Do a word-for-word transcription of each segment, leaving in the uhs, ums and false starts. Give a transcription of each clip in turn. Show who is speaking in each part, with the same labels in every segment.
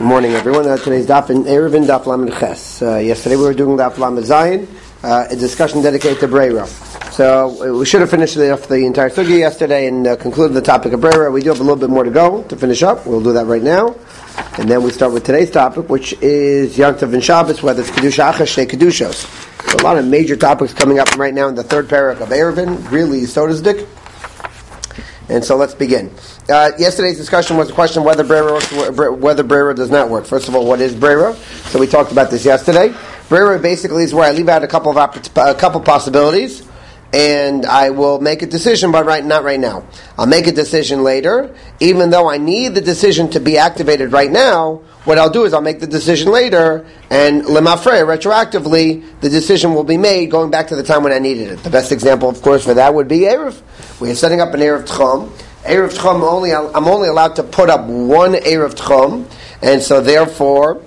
Speaker 1: Good morning, everyone. Uh, today's Daf in Eruvin Daf Lamed Ches. Uh, yesterday we were doing Daf Lamed Zayin, uh, a discussion dedicated to Breira. So uh, we should have finished off the entire sugi yesterday and uh, concluded the topic of Breira. We do have a little bit more to go to finish up. We'll do that right now, and then we start with today's topic, which is Yom Tov and Shabbos, whether it's Kedusha Achas, Shtei Kedushos. So a lot of major topics coming up right now in the third parak of Eruvin, really Sodasdik. And so let's begin. Uh, yesterday's discussion was the question whether Breira works, whether Breira does not work. First of all, what is Breira? So we talked about this yesterday. Breira basically is where I leave out a couple of opp- a couple possibilities, and I will make a decision, but right not right now. I'll make a decision later, even though I need the decision to be activated right now. What I'll do is I'll make the decision later, and lemafre, retroactively, the decision will be made going back to the time when I needed it. The best example, of course, for that would be Erev. We're setting up an Erev Tchum. Erev Tchum, only, I'm only allowed to put up one Erev Tchum, and so therefore,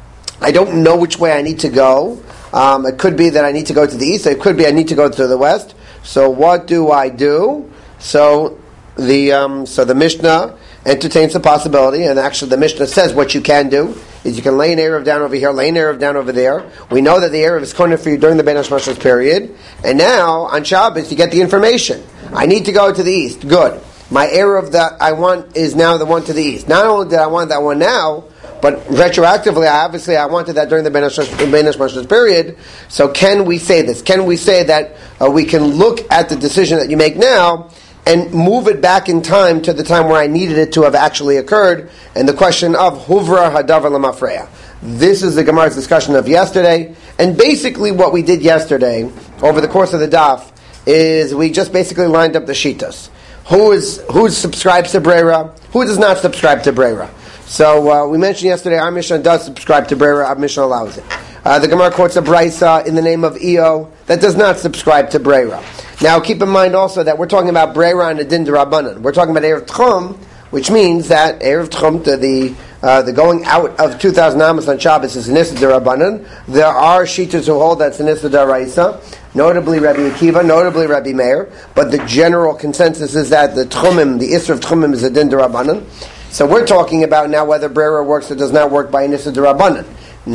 Speaker 1: I don't know which way I need to go. Um, it could be that I need to go to the east, it could be I need to go to the west. So what do I do? So the um, so the Mishnah entertains the possibility, and actually the Mishnah says what you can do is you can lay an Erev down over here, lay an Erev down over there. We know that the Erev is koneh for you during the Ben Hashmashos period, and now on Shabbos you get the information. I need to go to the east. Good. My Erev that I want is now the one to the east. Not only did I want that one now, but retroactively, I obviously, I wanted that during the Ben Hashmashos period. So can we say this? Can we say that uh, we can look at the decision that you make now and move it back in time to the time where I needed it to have actually occurred? And the question of Huvra Hadavar Lamafreya. This is the Gemara's discussion of yesterday. And basically what we did yesterday, over the course of the daf, is we just basically lined up the shitas. Who is who subscribes to Breira? Who does not subscribe to Breira? So uh, we mentioned yesterday our Mishnah does subscribe to Breira, our Mishnah allows it. Uh, the Gemara quotes a Brisa in the name of Eo that does not subscribe to Breira. Now keep in mind also that we're talking about Breira and the Din D'Rabbanan. We're talking about Erev Tchum, which means that Erev Tchum, the the, uh, the going out of two thousand Amos on Shabbos is an Issa D'Rabbanan. There are Shitas who hold that's an Issa D'Raisa, notably Rabbi Akiva, notably Rabbi Meir, but the general consensus is that the Tchumim, the Issa of Tchumim is a Din D'Rabbanan. So we're talking about now whether Breira works or does not work by an Issa D'Rabbanan.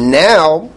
Speaker 1: Now,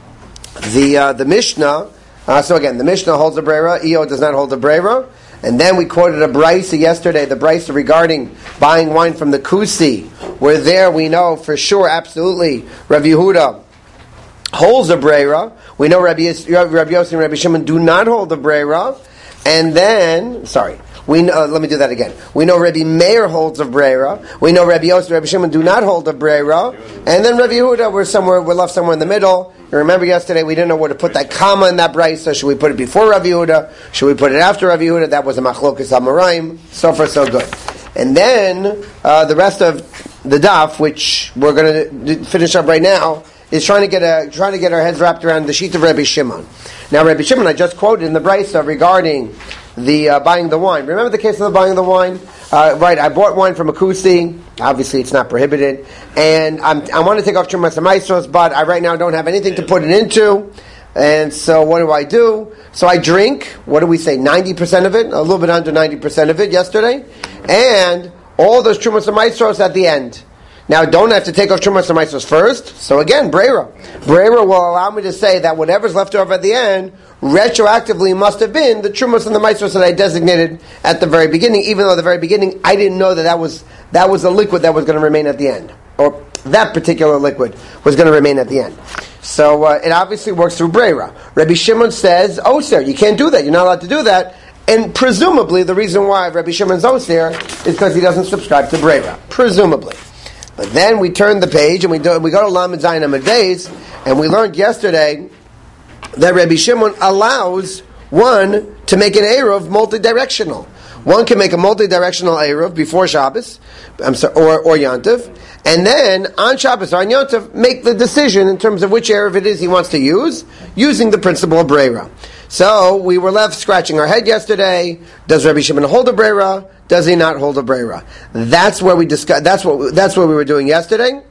Speaker 1: the uh, the Mishnah, uh, so again, the Mishnah holds a Breira, Eo does not hold a Breira, and then we quoted a Brisa yesterday, the Brisa regarding buying wine from the Kusi, where there we know for sure, absolutely, Rav Yehuda holds a Breira. We know Rabbi, Yos- Rabbi Yossi and Rabbi Shimon do not hold a Breira, and then, sorry, We know, uh, let me do that again. We know Rabbi Meir holds of Breira. We know Rabbi Yosef and Rabbi Shimon do not hold of Breira. And then Rabbi Yehuda, we're somewhere, we're left somewhere in the middle. You remember yesterday we didn't know where to put that comma in that brisa. Should we put it before Rabbi Yehuda? Should we put it after Rabbi Yehuda? That was a machlokas hamoraim. So far, so good. And then uh, the rest of the daf, which we're going to finish up right now, is trying to get a trying to get our heads wrapped around the sheet of Rabbi Shimon. Now, Rabbi Shimon, I just quoted in the brisa regarding the uh, buying the wine. Remember the case of the buying the wine? Uh, right, I bought wine from a kusi. Obviously, it's not prohibited. And I'm, I want to take off Trumas and Maestros, but I right now don't have anything to put it into. And so what do I do? So I drink, what do we say, ninety percent of it? A little bit under ninety percent of it yesterday. And all those Trumas and Maestros at the end. Now, don't have to take off Trumas and Maestros first. So again, Breira. Breira will allow me to say that whatever's left over at the end retroactively must have been the Trumas and the Maestros that I designated at the very beginning, even though at the very beginning I didn't know that that was, that was the liquid that was going to remain at the end. Or that particular liquid was going to remain at the end. So uh, it obviously works through Breira. Rabbi Shimon says, oh, sir, you can't do that. You're not allowed to do that. And presumably the reason why Rabbi Shimon's Osir is because he doesn't subscribe to Breira. Presumably. But then we turn the page and we do, we go to Lamed Zayin Amud Beis, and we learned yesterday that Rabbi Shimon allows one to make an Erev multi-directional. One can make a multi-directional Erev before Shabbos, I'm sorry, or, or Yontif, and then on Shabbos or on Yontif make the decision in terms of which Erev it is he wants to use, using the principle of Breira. So we were left scratching our head yesterday. Does Rabbi Shimon hold a Breira? Does he not hold a Breira? That's where we discuss. That's what. That's what we were doing yesterday,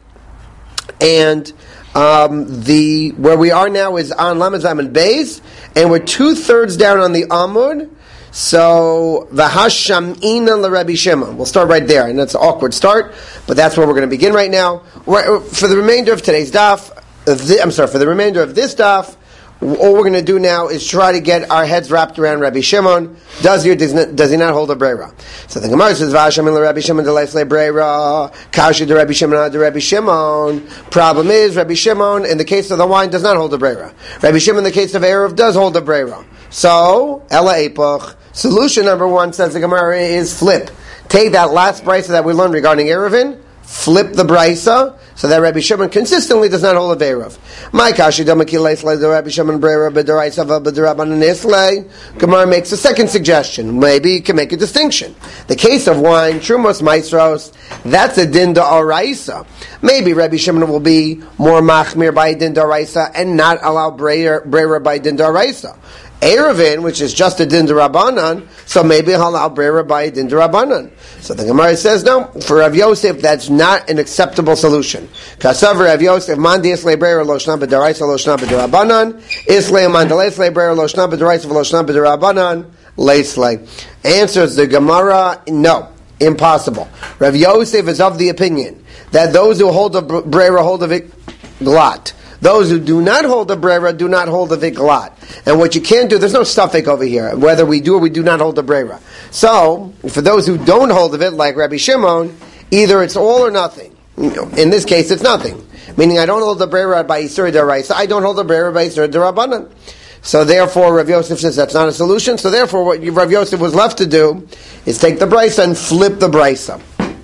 Speaker 1: and um, the where we are now is on Lamed Zayin Amud Beis, and we're two thirds down on the Amud. So, v'hasham'ina l'Rebbe Shimon. We'll start right there, and that's an awkward start, but that's where we're going to begin right now. We're, for the remainder of today's daf, of the, I'm sorry, for the remainder of this daf, all we're going to do now is try to get our heads wrapped around Rabbi Shimon. Does he or does, not, does he not hold a breira? So the Gemara says, "V'hasham'in l'Rebbe Shimon d'leis breira, kashi de Rabbi Shimon ad Rabbi Shimon." Problem is, Rabbi Shimon, in the case of the wine, does not hold a breira. Rabbi Shimon, in the case of eruv, does hold a breira. So, ela epoch. Solution number one, says the Gemara, is flip. Take that last brisa that we learned regarding eruvin, flip the brisa, so that Rabbi Shimon consistently does not hold a ve'erav. My kashi damakilei slay the Rabbi Shimon breira b'deraisa v'b'derabanan islay. Gemara makes a second suggestion. Maybe you can make a distinction. The case of wine, trumos maestros, that's a din da'oraisa. Maybe Rabbi Shimon will be more machmir by din da'oraisa and not allow breira by din da'oraisa. Eruvin, which is just a din d'Rabbanan, so maybe he'll allow breira by a din d'Rabbanan. So the Gemara says, no, for Rav Yosef, that's not an acceptable solution. Kasav Rav Yosef, mandi islay breira lo shna b'daraisa lo shna b'd'Rabbanan, islay mandalei islay breira lo shna b'daraisa lo shna b'd'Rabbanan, leislay. Answers the Gemara, no, impossible. Rav Yosef is of the opinion that those who hold a breira hold of it glot. Those who do not hold the breira do not hold the viklat. And what you can't do, there's no suffix over here, whether we do or we do not hold the breira. So, for those who don't hold of it, like Rabbi Shimon, either it's all or nothing. In this case, it's nothing. Meaning, I don't hold the breira by Yisur D'Oraisa, I don't hold the breira by Yisur D'Rabbanan. So therefore, Rav Yosef says that's not a solution. So therefore, what Rav Yosef was left to do is take the brisa and flip the brisa.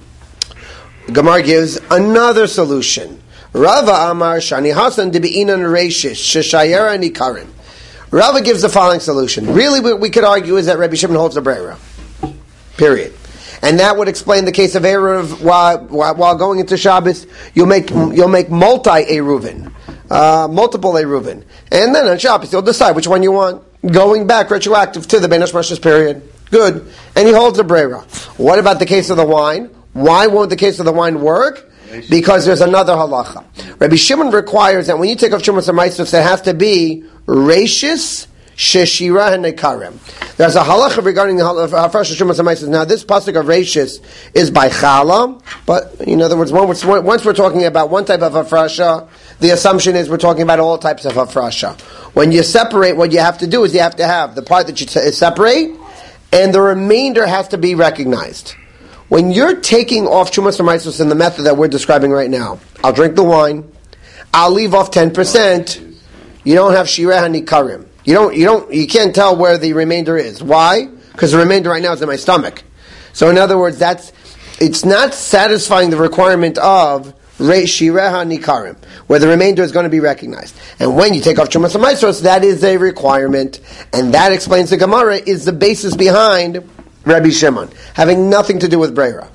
Speaker 1: Gemara gives another solution. Rava Amar Shani Hasan Dibi'inan Reishish Sheshayera Nikarim. Rava gives the following solution. Really, what we could argue is that Rabbi Shimon holds the breira. Period. And that would explain the case of eruv. While, while, while going into Shabbos, you'll make you'll make multi eruvin, uh, multiple eruvin, and then on Shabbos you'll decide which one you want. Going back retroactive to the Ben Hashmashas period. Good. And he holds the breira. What about the case of the wine? Why won't the case of the wine work? Because there's another halacha. Rabbi Shimon requires that when you take off Shumas HaMaisros, it has to be Reishis, Sheshira, and Nekarim. There's a halacha regarding the Hafrash of Shumas HaMaisros. Now, this pasuk of Reishis is by Chala, but in other words, once we're talking about one type of Hafrasha, the assumption is we're talking about all types of Hafrasha. When you separate, what you have to do is you have to have the part that you t- separate, and the remainder has to be recognized. When you're taking off Chumas Maisros in the method that we're describing right now, I'll drink the wine, I'll leave off ten percent, you don't have Shireh HaNikarim. You don't, you don't, you can't tell where the remainder is. Why? Because the remainder right now is in my stomach. So in other words, that's, it's not satisfying the requirement of Shireh HaNikarim, where the remainder is going to be recognized. And when you take off Chumas Maisros, that is a requirement, and that explains the Gemara, is the basis behind Rabbi Shimon, having nothing to do with breira.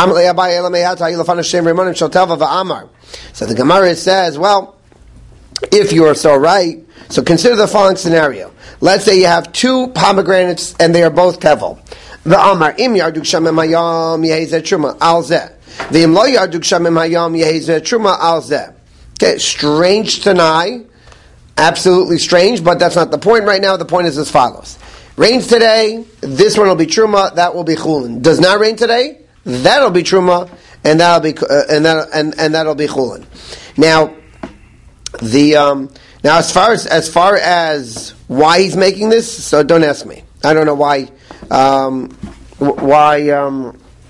Speaker 1: So the Gemara says, well, if you are so right, so consider the following scenario. Let's say you have two pomegranates and they are both tevel. The Amar im yarduk shamem hayam yehezeh truma al zeh. The im lo yarduk shamem hayam yehezeh truma al zeh. Okay, strange tanai, absolutely strange, but that's not the point right now. The point is as follows. Rains today, this one will be truma, that will be chulin. Does not rain today, that'll be truma, and that'll be uh, and that and, and that'll be chulin. Now, the um, now as far as as far as why he's making this, so don't ask me. I don't know why um, why um,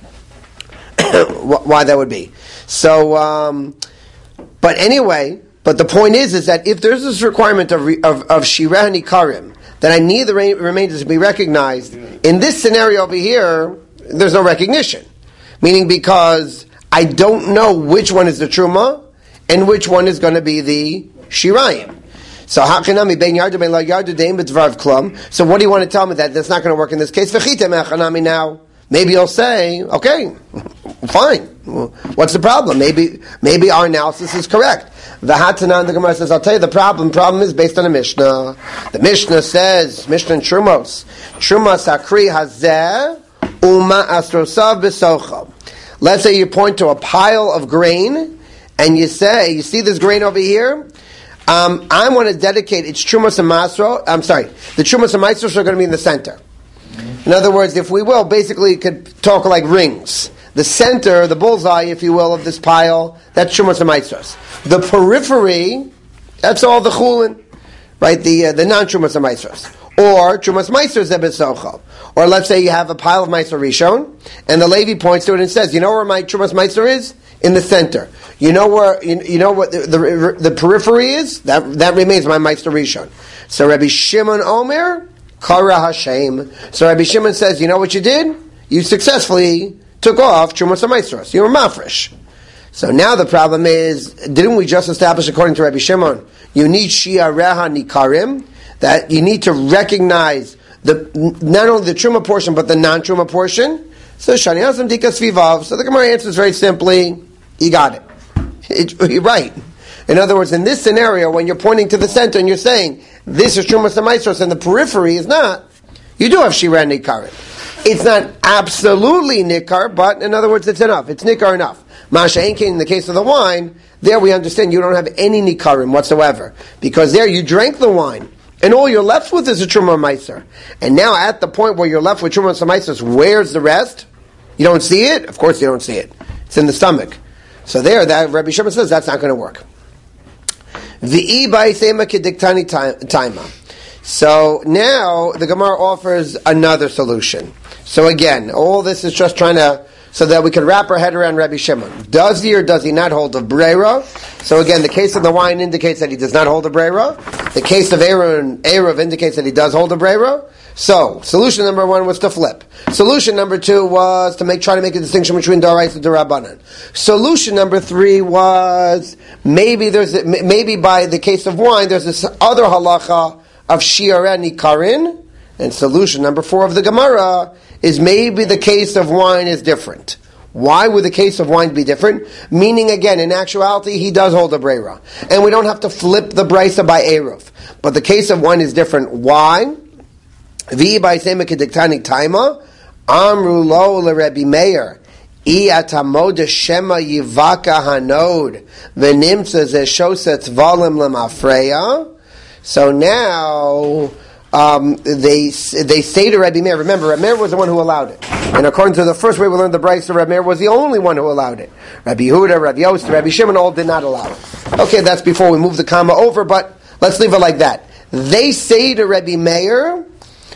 Speaker 1: why that would be. So, um, but anyway, but the point is, is that if there's this requirement of of, of shireh nikarim, that I need the remainders to be recognized. In this scenario over here, there's no recognition. Meaning because I don't know which one is the truma and which one is going to be the shirayim. So hachanami ben yardu ben la yardu deim b'dvarav klum. So what do you want to tell me that that's not going to work in this case? V'chitem hachanami now. Maybe you'll say, okay, fine. What's the problem? Maybe maybe our analysis is correct. The Hatanan, the Gemara says, I'll tell you the problem. Problem is based on a Mishnah. The Mishnah says, Mishnah in Trumos, Trumas Hakri Hazeh Uma Astrosav B'Socha. Let's say you point to a pile of grain, and you say, you see this grain over here? Um, I want to dedicate its Trumas and Masro. I'm sorry, the Trumas and Masros are going to be in the center. In other words, if we will, basically could talk like rings. The center, the bullseye, if you will, of this pile, that's Trumas HaMaisros. The periphery, that's all the chulin, right? The uh, the non-Trumas HaMaisros. Or Trumas Maisros Zebesochel. Or let's say you have a pile of Meiser Rishon, and the Levi points to it and says, you know where my Trumas Meiser is? In the center. You know where, you, you know what the, the, the periphery is? That that remains my Meiser Rishon. So Rabbi Shimon Omer, Kara Hashem. So Rabbi Shimon says, you know what you did? You successfully took off Trumas HaMaisros. You were mafresh. So now the problem is, didn't we just establish, according to Rabbi Shimon, you need Shia Reha Nikarim, that you need to recognize the not only the Truma portion, but the non-Truma portion. So Shani Hasam Dika Svivav. So the Gemara answers very simply, you got it. it. You're right. In other words, in this scenario, when you're pointing to the center and you're saying, this is Trumas HaMaisros and the periphery is not, you do have Shira and Nikarim. It's not absolutely Nikar, but in other words, it's enough. It's Nikar enough. Masha Enkin, in the case of the wine, there we understand you don't have any Nikarim whatsoever. Because there you drank the wine, and all you're left with is a Truma Meiser. And now at the point where you're left with Truma Meiser, where's the rest? You don't see it? Of course you don't see it. It's in the stomach. So there, that Rabbi Shimon says that's not going to work. V'i ba'isema kediktani taima. So now the Gemara offers another solution. So again, all this is just trying to, so that we can wrap our head around Rabbi Shimon. Does he or does he not hold of Breira? So again, the case of the wine indicates that he does not hold of Breira. The case of Erev, Erev indicates that he does hold of Breira. So, solution number one was to flip. Solution number two was to make try to make a distinction between Daraisa and Darabanan. Solution number three was maybe there's a, maybe by the case of wine there's this other halacha of Shi'ara Nikarin. And solution number four of the Gemara is maybe the case of wine is different. Why would the case of wine be different? Meaning, again, in actuality, he does hold a breira. And we don't have to flip the brisa by Eruv. But the case of wine is different. Why? Vi by Semikidiktani Taima, Amru lo Rabbi Meir, I atamoda shema yivaka hanod, venimtza zeshoset valim lemafreya. So now, Um, they they say to Rabbi Meir, remember, Rabbi Meir was the one who allowed it. And according to the first way we learned the Brisa, Rabbi Meir was the only one who allowed it. Rabbi Yehuda, Rabbi Yost, Rabbi Shimon all did not allow it. Okay, that's before we move the comma over, but let's leave it like that. They say to Rabbi Meir,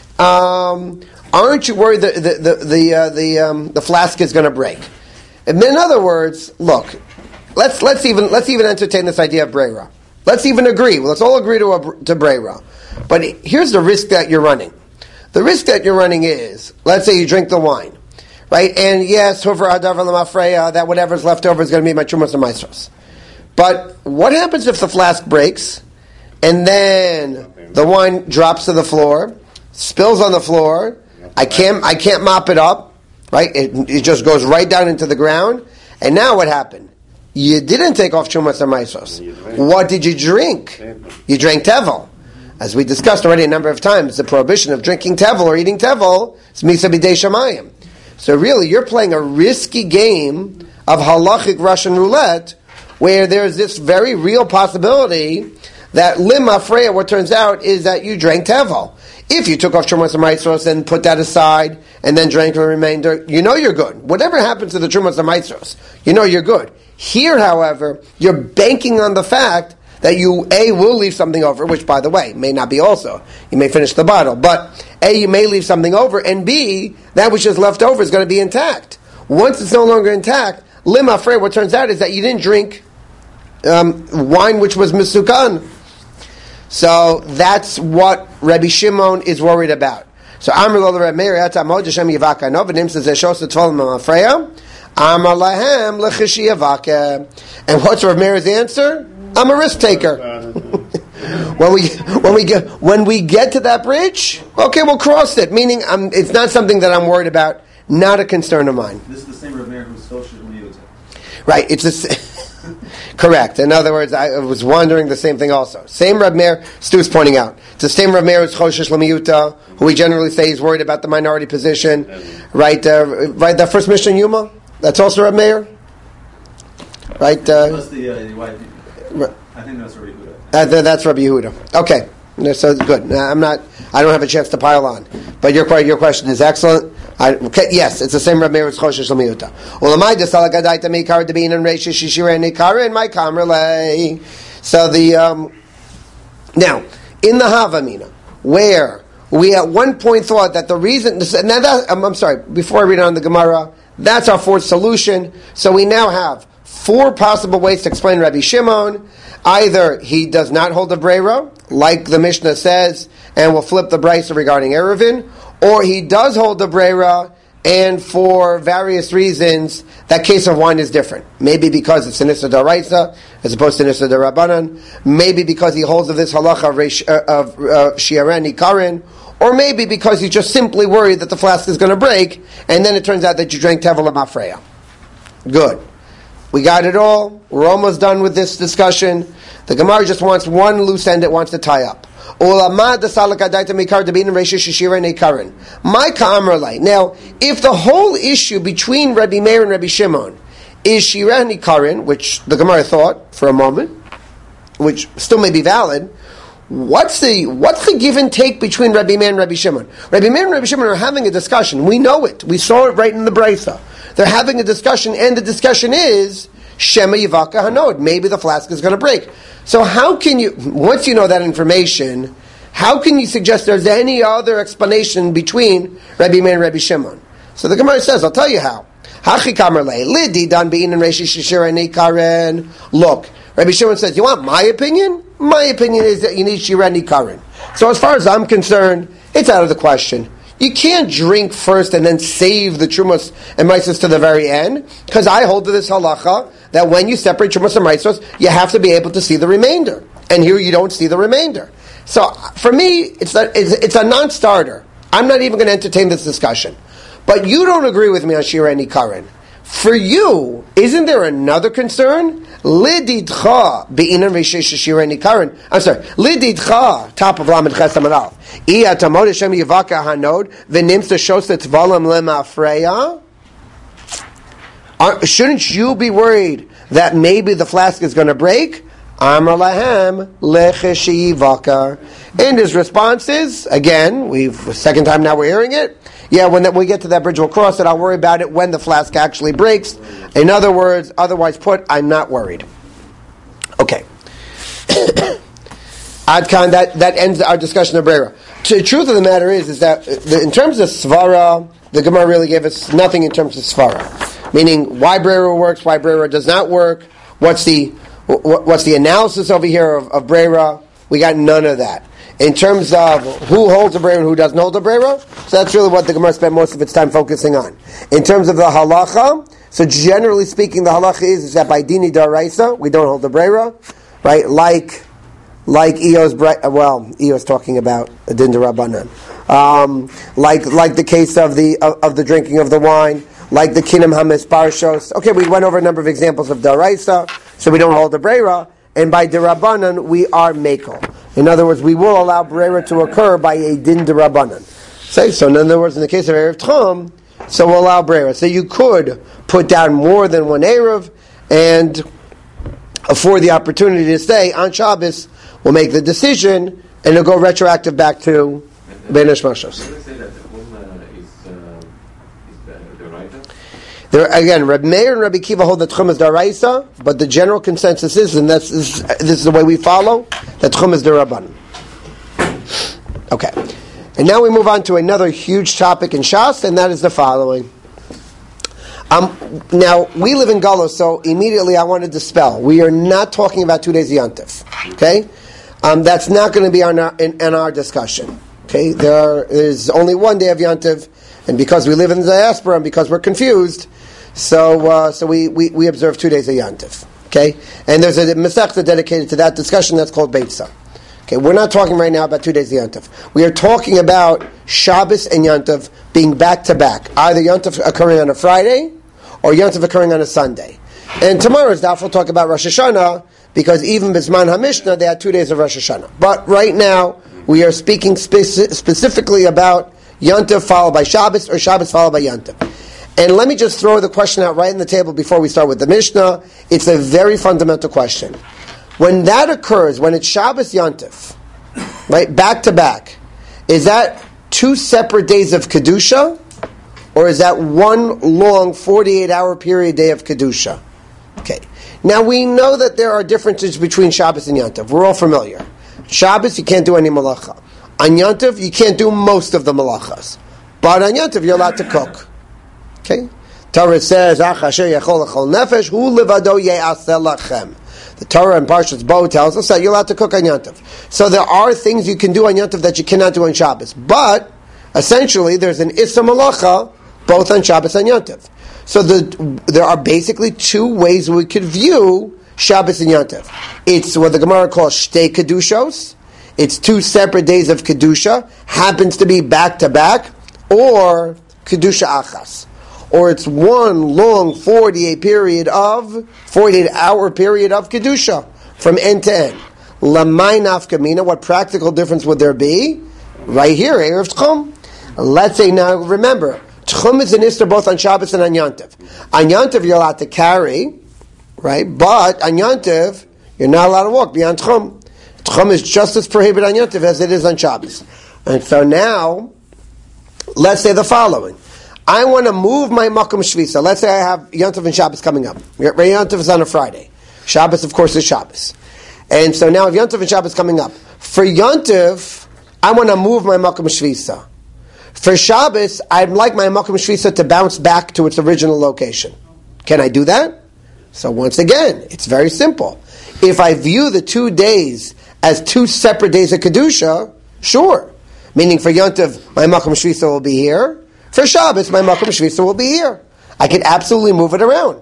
Speaker 1: um, aren't you worried that the the the uh, the, um, the flask is going to break? And in other words, look, let's let's even let's even entertain this idea of Breira. Let's even agree. Well, let's all agree to a, to Breira. But here's the risk that you're running. The risk that you're running is, let's say you drink the wine, right? And yes, that whatever's left over is going to be my Trumas HaMaisros. But what happens if the flask breaks, and then the wine drops to the floor, spills on the floor, I can't, I can't mop it up, right? It, it just goes right down into the ground. And now what happened? You didn't take off Trumas HaMaisros. What did you drink? You drank Tevel. As we discussed already a number of times, the prohibition of drinking tevel or eating tevel is misa b'dei shamayim. So really, you're playing a risky game of halachic Russian roulette, where there's this very real possibility that lima freya, what turns out, is that you drank tevel. If you took off Trumas HaMaisros and put that aside, and then drank the remainder, you know you're good. Whatever happens to the Trumas HaMaisros, you know you're good. Here, however, you're banking on the fact that you, A, will leave something over, which, by the way, may not be also. You may finish the bottle. But, A, you may leave something over, and B, that which is left over is going to be intact. Once it's no longer intact, lima frey, what turns out is that you didn't drink um, wine which was misukan. So, that's what Rabbi Shimon is worried about. So, Amr lo Rabbi Meir, Yata Mod Hashem Yivaka Nov, and Nim says, Eshos Tvolim Mafreya, Amar Lahem Lechishi Yivaka. And what's Rabbi Meir's answer? I'm a risk taker. when we when we get when we get to that bridge, okay, we'll cross it. Meaning, I'm, it's not something that I'm worried about. Not a concern of mine.
Speaker 2: This is the same Rav Meir who's social media.
Speaker 1: Right. It's a, correct. In other words, I was wondering the same thing also. Same Rav Meir. Stu's pointing out. It's the same Rav Meir who's choshesh l'miyuta, who we generally say is worried about the minority position. Right. Uh, right. That first mission Yuma. That's also Rav Meir. Right. Uh,
Speaker 2: Plus the uh, white.
Speaker 1: Right.
Speaker 2: I think that's Rabbi Yehuda.
Speaker 1: Uh, th- that's Rabbi Yehuda. Okay. So good. I'm not. I don't have a chance to pile on. But your your question is excellent. I, okay, yes, it's the same Reb Meir as Choshesh L'Miyuta. Ulamai desala gadaita meikar debin and reisha shishira and nikara and my kamrele. So the um, now in the Havamina, where we at one point thought that the reason. Now that, I'm, I'm sorry. Before I read on the Gemara, that's our fourth solution. So we now have four possible ways to explain Rabbi Shimon. Either he does not hold the Breira, like the Mishnah says, and will flip the Brisa regarding Eruvin, or he does hold the Breira, and for various reasons, that case of wine is different. Maybe because it's an Issa D'Oraisa, as opposed to an Issa D'Rabbanan. Maybe because he holds of this halacha of uh, Shiareni Karin, or maybe because he's just simply worried that the flask is going to break, and then it turns out that you drank Tevel Mafreya. Good. We got it all. We're almost done with this discussion. The Gemara just wants one loose end it wants to tie up. My Now, if the whole issue between Rabbi Meir and Rabbi Shimon is Shirah Nikarin, which the Gemara thought for a moment, which still may be valid, what's the what's the give and take between Rabbi Meir and Rabbi Shimon? Rabbi Meir and Rabbi Shimon are having a discussion. We know it. We saw it right in the Brisa. They're having a discussion, and the discussion is Shema Yivaka Hanod. Maybe the flask is going to break. So how can you, once you know that information, how can you suggest there's any other explanation between Rabbi Meir and Rabbi Shimon? So the Gemara says, I'll tell you how. Look, Rabbi Shimon says, you want my opinion? My opinion is that you need Shirah Nikarin. So as far as I'm concerned, it's out of the question. You can't drink first and then save the Trumas and Maisos to the very end, because I hold to this halacha that when you separate Trumas and Maisos, you have to be able to see the remainder. And here you don't see the remainder. So for me, it's a, it's, it's a non-starter. I'm not even going to entertain this discussion. But you don't agree with me on Shirah Nikarin. For you, isn't there another concern? Lididcha be'inan reishesh Shirah Nikarin. I'm sorry. Lididcha, top of Lamed Ches Amud Aleph. Iya tamod Hashem yivaka hanod v'nimtza shos letvalam lemafreya. Shouldn't you be worried that maybe the flask is going to break? Amar lahem lechesh yivaka. And his response is, again, we've second time now we're hearing it. Yeah, when that, we get to that bridge, we'll cross it. I'll worry about it when the flask actually breaks. In other words, otherwise put, I'm not worried. Okay. Adkan, that, that ends our discussion of Breira. The truth of the matter is, is that in terms of Svara, the Gemara really gave us nothing in terms of Svara. Meaning, why Breira works, why Breira does not work, what's the what's the analysis over here of, of Breira. We got none of that. In terms of who holds a Breira and who doesn't hold a Breira, so that's really what the Gemara spent most of its time focusing on. In terms of the halacha, so generally speaking, the halacha is, is that by dini daraisa, we don't hold the Breira, right? Like, like Eo's, well, Eo's talking about a din derabanan. Um, like, like the case of the, of, of the drinking of the wine, like the kinam hamis parshos. Okay, we went over a number of examples of daraisa, so we don't hold the Breira, and by derabanan, we are mekel. In other words, we will allow Breira to occur by a din derabanan. Say so. In other words, in the case of Erev Tchum, so we'll allow Breira. So you could put down more than one Erev and afford the opportunity to stay on Shabbos. We'll make the decision and it'll go retroactive back to Ben Hashmashos.
Speaker 3: Can we say that the Tchum is, uh, is the, the writer?
Speaker 1: There again, Reb Meir and Rabbi Kiva hold that Tchum is daraisa, but the general consensus is, and that's is, this is the way we follow, that Tchum is derabanan. Okay, and now we move on to another huge topic in Shas, and that is the following. Um, now we live in Galus, so immediately I want to dispel. We are not talking about two days of Yontif. Okay, um, that's not going to be our, in, in our discussion. Okay, there is only one day of Yontif, and because we live in the diaspora and because we're confused. So, uh, so we, we, we observe two days of Yantif. Okay, and there's a Masechta dedicated to that discussion that's called Beitza. Okay, we're not talking right now about two days of Yantif. We are talking about Shabbos and Yantif being back to back, either Yantif occurring on a Friday or Yantif occurring on a Sunday. And tomorrow's daf will talk about Rosh Hashanah because even Bisman HaMishnah they had two days of Rosh Hashanah. But right now we are speaking speci- specifically about Yantif followed by Shabbos or Shabbos followed by Yantif. And let me just throw the question out right on the table before we start with the Mishnah. It's a very fundamental question. When that occurs, when it's Shabbos Yantif, right, back to back, is that two separate days of Kedusha, or is that one long forty-eight hour period day of Kedusha? Okay. Now we know that there are differences between Shabbos and Yontif. We're all familiar. Shabbos, you can't do any malacha. On Yontif, you can't do most of the malachas. But on Yontif, you're allowed to cook. Okay? Torah says, Ach asher yachol l'chol nefesh, hu levado ye'aseh lachem. The Torah in Parshas Bo tells us that you're allowed to cook on Yontif. So there are things you can do on Yontif that you cannot do on Shabbos. But, essentially, there's an Issa Malacha, both on Shabbos and Yontif. So the, there are basically two ways we could view Shabbos and Yontif. It's what the Gemara calls Shtei Kedushos. It's two separate days of Kedusha, happens to be back-to-back, or Kedusha Achas. Or it's one long forty-eight period of, forty-eight hour period of Kedusha, from end to end. Lamay nafkamina, what practical difference would there be? Right here, Erev Tchum. Let's say, now remember, Tchum is an Isser both on Shabbos and on Yontif. On Yontif you're allowed to carry, right? But on Yontif, you're not allowed to walk beyond Tchum. Tchum is just as prohibited on Yontif as it is on Shabbos. And so now, let's say the following. I want to move my Makom Shvisa. Let's say I have Yontif and Shabbos coming up. Yontif is on a Friday. Shabbos, of course, is Shabbos. And so now I have Yontif and Shabbos coming up. For Yontif, I want to move my Makom Shvisa. For Shabbos, I'd like my Makom Shvisa to bounce back to its original location. Can I do that? So once again, it's very simple. If I view the two days as two separate days of Kedusha, sure. Meaning for Yontif, my Makom Shvisa will be here. For Shabbos, my Makom Shvisa will be here. I can absolutely move it around.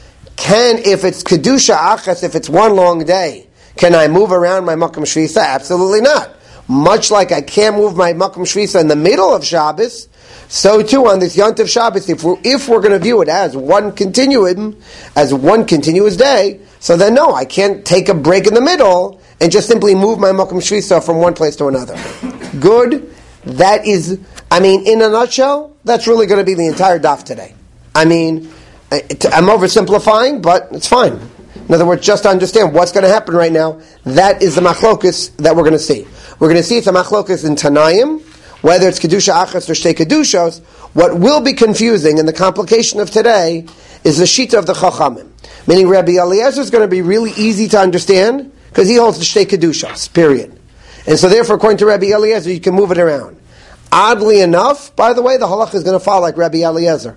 Speaker 1: Can, if it's Kedusha Achas, if it's one long day, can I move around my Makom Shvisa? Absolutely not. Much like I can't move my Makom Shvisa in the middle of Shabbos, so too on this Yontif Shabbos, if we're, if we're going to view it as one continuum, as one continuous day, so then no, I can't take a break in the middle and just simply move my Makom Shvisa from one place to another. Good. That is, I mean, in a nutshell, that's really going to be the entire daf today. I mean, I'm oversimplifying, but it's fine. In other words, just to understand what's going to happen right now, that is the machlokus that we're going to see. We're going to see it's a machlokus in Tanayim, whether it's Kedusha Achas or Shtei Kedushos. What will be confusing, and the complication of today, is the Shita of the Chachamim. Meaning Rabbi Eliezer is going to be really easy to understand, because he holds the Shtei Kedushos, period. And so therefore, according to Rabbi Eliezer, you can move it around. Oddly enough, by the way, the halach is going to fall like Rabbi Eliezer.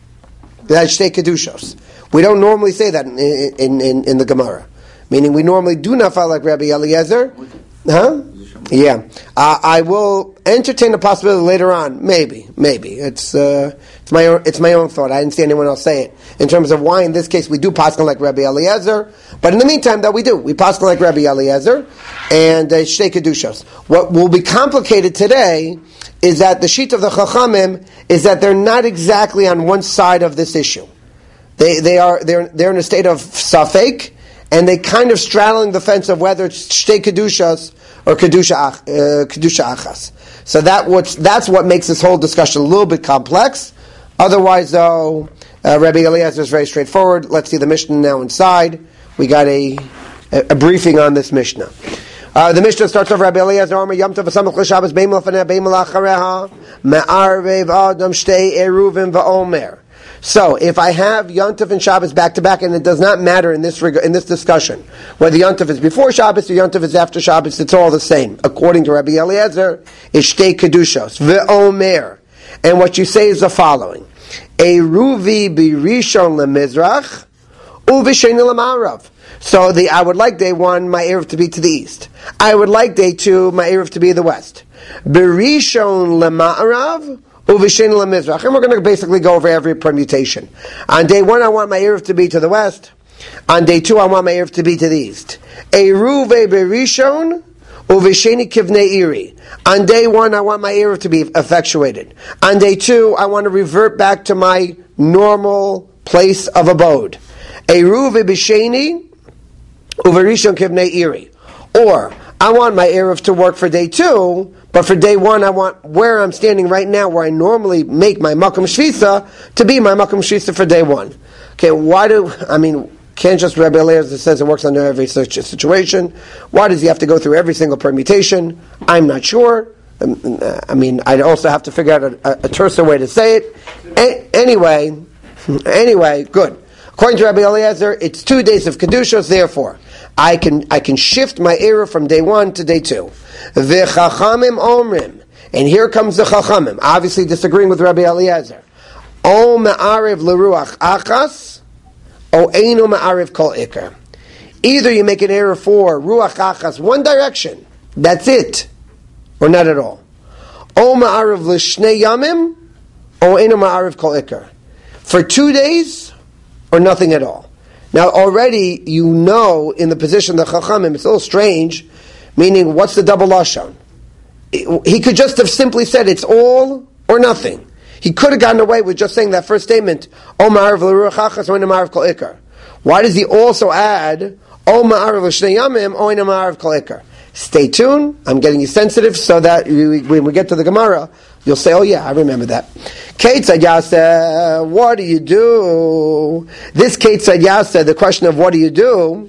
Speaker 1: That's Shtei Kedushos. We don't normally say that in, in, in, in the Gemara. Meaning we normally do not fall like Rabbi Eliezer. Huh? Yeah. Uh, I will entertain the possibility later on. Maybe. Maybe. It's uh, it's my own, it's my own thought. I didn't see anyone else say it. In terms of why, in this case, we do paskin like Rabbi Eliezer. But in the meantime, that we do. We paskin like Rabbi Eliezer and uh, Shtei Kedushos. What will be complicated today is that the sheet of the Chachamim is that they're not exactly on one side of this issue. They they are they're they're in a state of safek, and they kind of straddling the fence of whether it's Shtei Kedushas or Kedusha uh, Kedusha Achas. So that what's that's what makes this whole discussion a little bit complex. Otherwise, though, uh, Rabbi Eliezer is very straightforward. Let's see the Mishnah now inside. We got a a, a briefing on this Mishnah. Uh, the Mishnah starts off Rabbi Eliezer Omer Yom Tov V'Samach L'Shabbos Beim L'Faneh Beim L'Achareha Me'arvev Adam Shtei Eruvim V'Omer. So, if I have Yontif and Shabbos back to back, and it does not matter in this reg- in this discussion whether Yontif is before Shabbos or Yontif is after Shabbos, it's all the same. According to Rabbi Eliezer, it's Shtei Kedushos V'Omer, and what you say is the following: Eruvi b'Rishon leMizrach, uV'Sheni leMa'arav. So, the I would like day one my eruv to be to the east. I would like day two my eruv to be the west. B'Rishon leMa'arav. And we're going to basically go over every permutation. On day one, I want my eruv to be to the west. On day two, I want my eruv to be to the east. Eruve berishon uvesheni kivnei iri. On day one, I want my eruv to be effectuated. On day two, I want to revert back to my normal place of abode. Eruve besheni uverishon kivnei iri. Or, I want my eruv to work for day two, but for day one, I want where I'm standing right now, where I normally make my Makom Shvisa, to be my Makom Shvisa for day one. Okay, why do, I mean, Can't just Rabbi Eliezer says it works under every such situation. Why does he have to go through every single permutation? I'm not sure. Um, I mean, I'd also have to figure out a, a, a terser way to say it. A- anyway, anyway, good. According to Rabbi Eliezer, it's two days of Kedushos, therefore, I can I can shift my era from day one to day two. V'chachamim omrim. And here comes the Chachamim, obviously disagreeing with Rabbi Eliezer. O ma'ariv l'ruach achas, o einu ma'ariv kol ikar. Either you make an error for ruach achas, one direction, that's it, or not at all. O ma'ariv l'shnei yamim, o einu ma'ariv kol ikar. For two days, or nothing at all. Now already you know in the position of the Chachamim, it's a little strange, meaning what's the double lashon? He could just have simply said it's all or nothing. He could have gotten away with just saying that first statement, O ma'ariv l'ruach achas, o einu ma'ariv kol ikar. Why does he also add, O ma'ariv l'shnei yamim, o einu ma'ariv kol ikar? Stay tuned, I'm getting you sensitive so that we, when we get to the Gemara, you'll say, oh yeah, I remember that. Ketzad Yaseh, what do you do? This Ketzad Yaseh, the question of what do you do,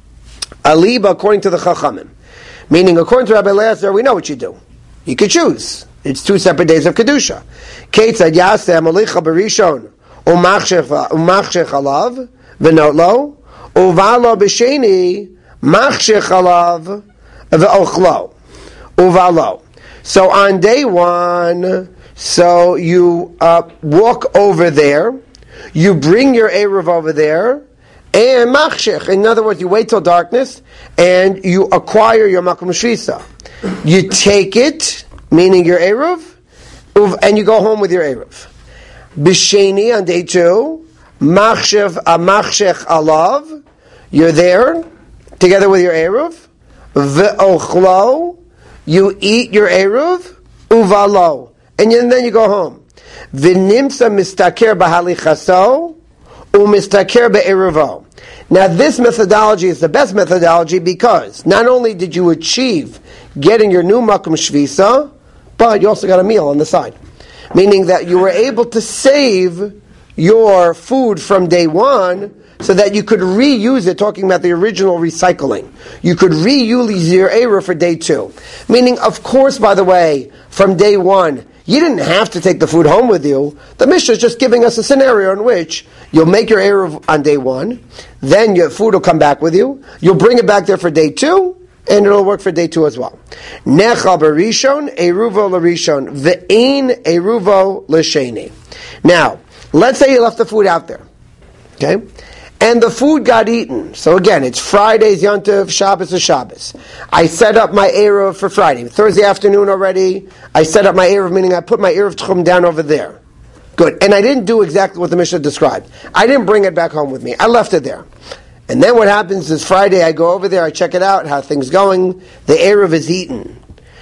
Speaker 1: aliba according to the Chachamim. Meaning, according to Rabbi Eliezer, we know what you do. You could choose. It's two separate days of Kedusha. Ketzad Yaseh, malicha berishon, umachshech alav, v'not lo, uvalo b'sheni, machshech alav, v'ochlo, uvalo. So on day one, so you uh, walk over there, you bring your Eruv over there, and machshech. In other words, you wait till darkness, and you acquire your makom shvisa. You take it, meaning your Eruv, and you go home with your Eruv. B'sheni on day two, machshech a machshech alav. You're there together with your Eruv. V'ochlo. You eat your Eruv, uvalo, and then you go home. V'nimsa mistaker b'halichaso, umistaker be'eruvo. Now this methodology is the best methodology because not only did you achieve getting your new makom shvisa, but you also got a meal on the side. Meaning that you were able to save your food from day one so that you could reuse it, talking about the original recycling. You could reuse your Eruv for day two. Meaning, of course, by the way, from day one, you didn't have to take the food home with you. The Mishnah is just giving us a scenario in which you'll make your Eruv on day one, then your food will come back with you, you'll bring it back there for day two, and it'll work for day two as well. Necha berishon, Eruvo l'rishon, ve'ein Eruvo l'sheni. Now, let's say you left the food out there. Okay? And the food got eaten. So again, it's Friday's Yontif, Shabbos is Shabbos. I set up my Eruv for Friday. Thursday afternoon already, I set up my Eruv, meaning I put my Eruv Tchum down over there. Good. And I didn't do exactly what the Mishnah described. I didn't bring it back home with me. I left it there. And then what happens is Friday, I go over there, I check it out, how things going. The Eruv is eaten.